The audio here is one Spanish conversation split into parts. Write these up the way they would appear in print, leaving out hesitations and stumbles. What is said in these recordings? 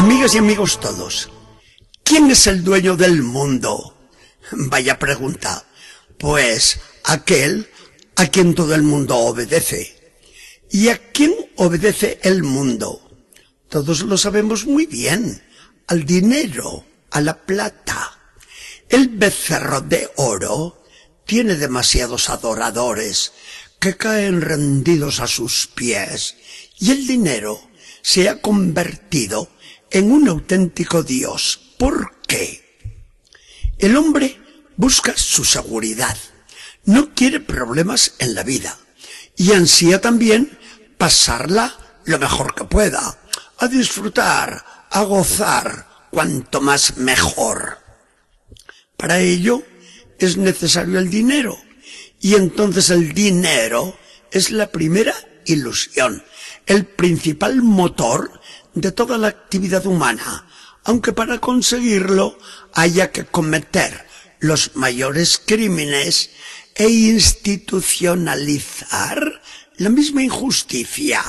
Amigas y amigos todos, ¿quién es el dueño del mundo? Vaya pregunta. Pues aquel a quien todo el mundo obedece. ¿Y a quién obedece el mundo? Todos lo sabemos muy bien. Al dinero, a la plata. El becerro de oro tiene demasiados adoradores que caen rendidos a sus pies, y el dinero se ha convertido en un auténtico dios. ¿Por qué? El hombre busca su seguridad, no quiere problemas en la vida y ansía también pasarla lo mejor que pueda, a disfrutar, a gozar, cuanto más mejor. Para ello es necesario el dinero, y entonces el dinero es la primera ilusión, el principal motor de toda la actividad humana, aunque para conseguirlo haya que cometer los mayores crímenes e institucionalizar la misma injusticia.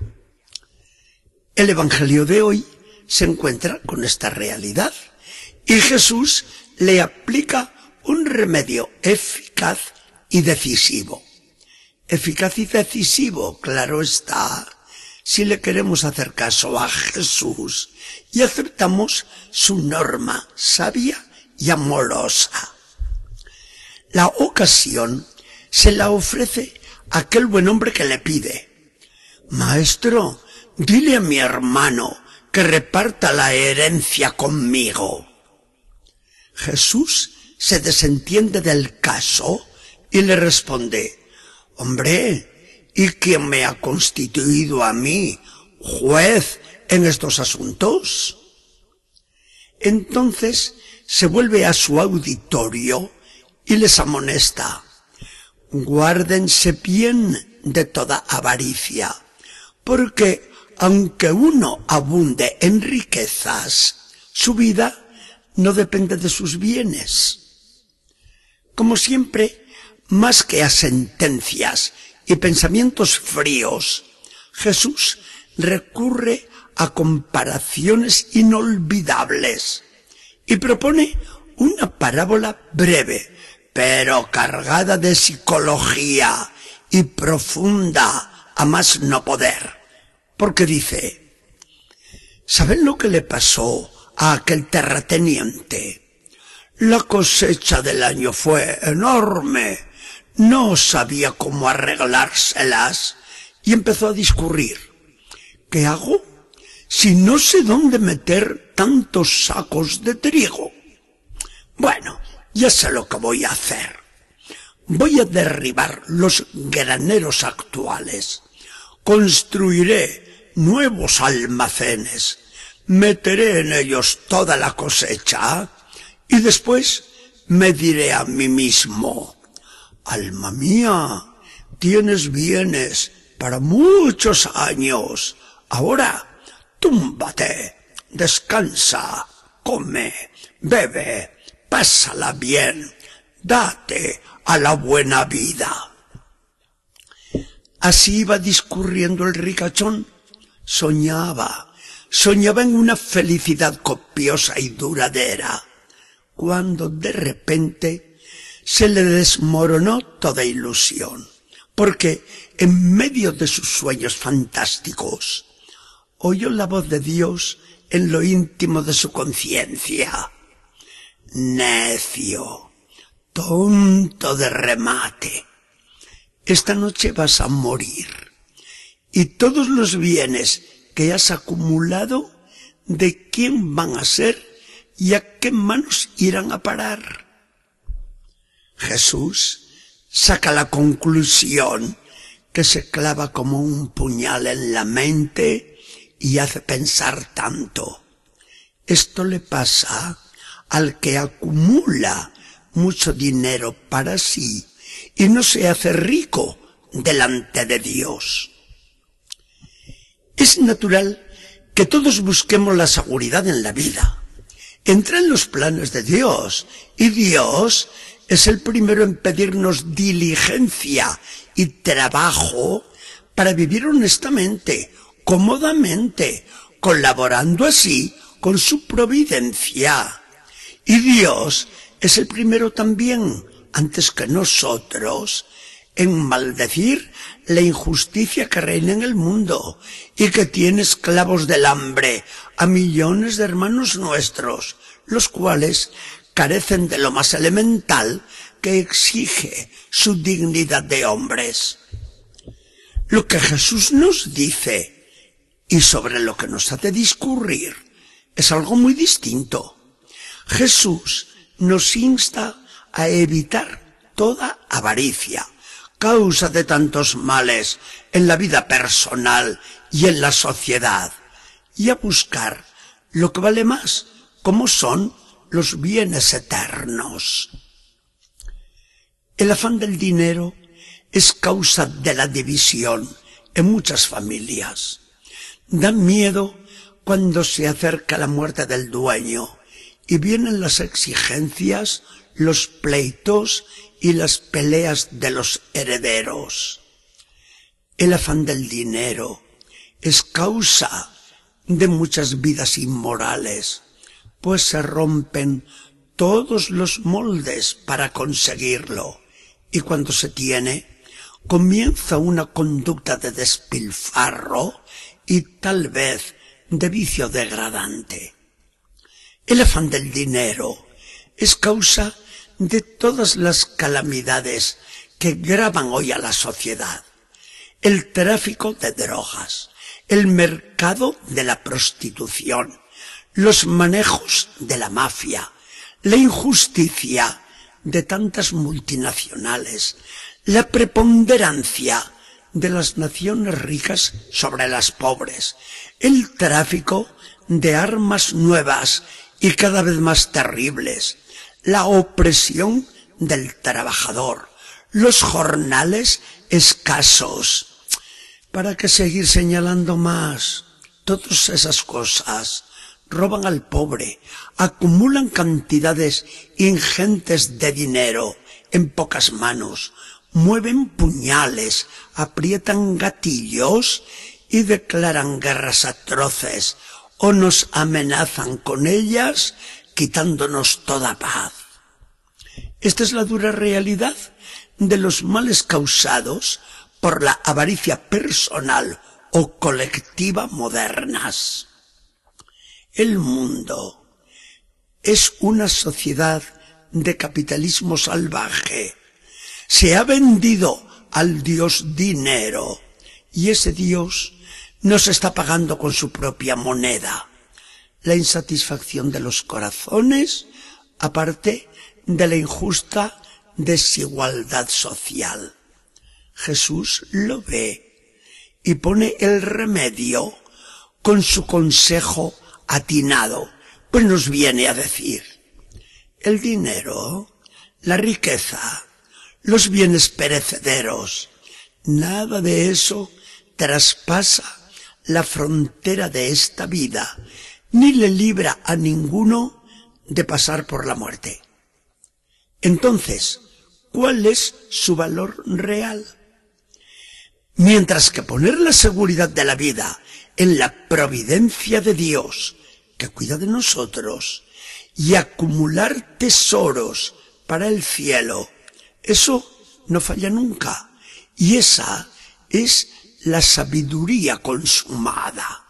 El Evangelio de hoy se encuentra con esta realidad y Jesús le aplica un remedio eficaz y decisivo. Eficaz y decisivo, claro está, si le queremos hacer caso a Jesús y aceptamos su norma sabia y amorosa. La ocasión se la ofrece aquel buen hombre que le pide: Maestro, dile a mi hermano que reparta la herencia conmigo. Jesús se desentiende del caso y le responde: Hombre, ¿y quién me ha constituido a mí juez en estos asuntos? Entonces se vuelve a su auditorio y les amonesta: Guárdense bien de toda avaricia, porque aunque uno abunde en riquezas, su vida no depende de sus bienes. Como siempre, más que a sentencias y pensamientos fríos, Jesús recurre a comparaciones inolvidables y propone una parábola breve, pero cargada de psicología y profunda a más no poder, porque dice: ¿saben lo que le pasó a aquel terrateniente? La cosecha del año fue enorme, no sabía cómo arreglárselas y empezó a discurrir: ¿qué hago si no sé dónde meter tantos sacos de trigo? Bueno, ya sé lo que voy a hacer. Voy a derribar los graneros actuales, construiré nuevos almacenes, meteré en ellos toda la cosecha y después me diré a mí mismo: alma mía, tienes bienes para muchos años. Ahora, túmbate, descansa, come, bebe, pásala bien, date a la buena vida. Así iba discurriendo el ricachón. Soñaba en una felicidad copiosa y duradera, cuando de repente se le desmoronó toda ilusión, porque en medio de sus sueños fantásticos oyó la voz de Dios en lo íntimo de su conciencia: necio, tonto de remate, esta noche vas a morir, y todos los bienes que has acumulado, ¿de quién van a ser y a qué manos irán a parar? Jesús saca la conclusión que se clava como un puñal en la mente y hace pensar tanto. Esto le pasa al que acumula mucho dinero para sí y no se hace rico delante de Dios. Es natural que todos busquemos la seguridad en la vida. Entra en los planes de Dios, y Dios es el primero en pedirnos diligencia y trabajo para vivir honestamente, cómodamente, colaborando así con su providencia. Y Dios es el primero también, antes que nosotros, en maldecir la injusticia que reina en el mundo y que tiene esclavos del hambre a millones de hermanos nuestros, los cuales carecen de lo más elemental que exige su dignidad de hombres. Lo que Jesús nos dice y sobre lo que nos hace discurrir es algo muy distinto. Jesús nos insta a evitar toda avaricia, causa de tantos males en la vida personal y en la sociedad, y a buscar lo que vale más, como son los bienes eternos. El afán del dinero es causa de la división en muchas familias. Da miedo cuando se acerca la muerte del dueño y vienen las exigencias, los pleitos y las peleas de los herederos. El afán del dinero es causa de muchas vidas inmorales, pues se rompen todos los moldes para conseguirlo, y cuando se tiene, comienza una conducta de despilfarro y tal vez de vicio degradante. El afán del dinero es causa de todas las calamidades que gravan hoy a la sociedad. El tráfico de drogas, el mercado de la prostitución, los manejos de la mafia, la injusticia de tantas multinacionales, la preponderancia de las naciones ricas sobre las pobres, el tráfico de armas nuevas y cada vez más terribles, la opresión del trabajador, los jornales escasos. ¿Para qué seguir señalando más? Todas esas cosas roban al pobre, acumulan cantidades ingentes de dinero en pocas manos, mueven puñales, aprietan gatillos y declaran guerras atroces o nos amenazan con ellas, quitándonos toda paz. Esta es la dura realidad de los males causados por la avaricia personal o colectiva modernas. El mundo es una sociedad de capitalismo salvaje. Se ha vendido al Dios dinero y ese Dios nos está pagando con su propia moneda. La insatisfacción de los corazones, aparte de la injusta desigualdad social. Jesús lo ve y pone el remedio con su consejo atinado, pues nos viene a decir: el dinero, la riqueza, los bienes perecederos, nada de eso traspasa la frontera de esta vida, ni le libra a ninguno de pasar por la muerte. Entonces, ¿cuál es su valor real? Mientras que poner la seguridad de la vida en la providencia de Dios, que cuida de nosotros, y acumular tesoros para el cielo, eso no falla nunca, y esa es la sabiduría consumada.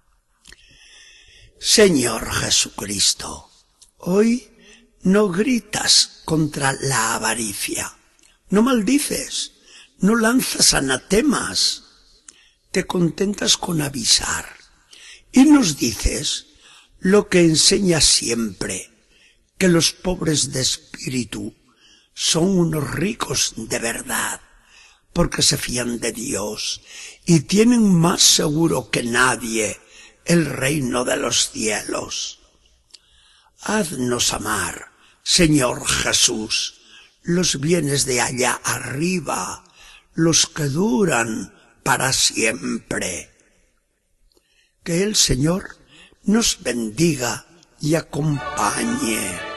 Señor Jesucristo, hoy no gritas contra la avaricia, no maldices, no lanzas anatemas, te contentas con avisar y nos dices lo que enseñas siempre, que los pobres de espíritu son unos ricos de verdad, porque se fían de Dios y tienen más seguro que nadie el reino de los cielos. Haznos amar, Señor Jesús, los bienes de allá arriba, los que duran para siempre. Que el Señor nos bendiga y acompañe.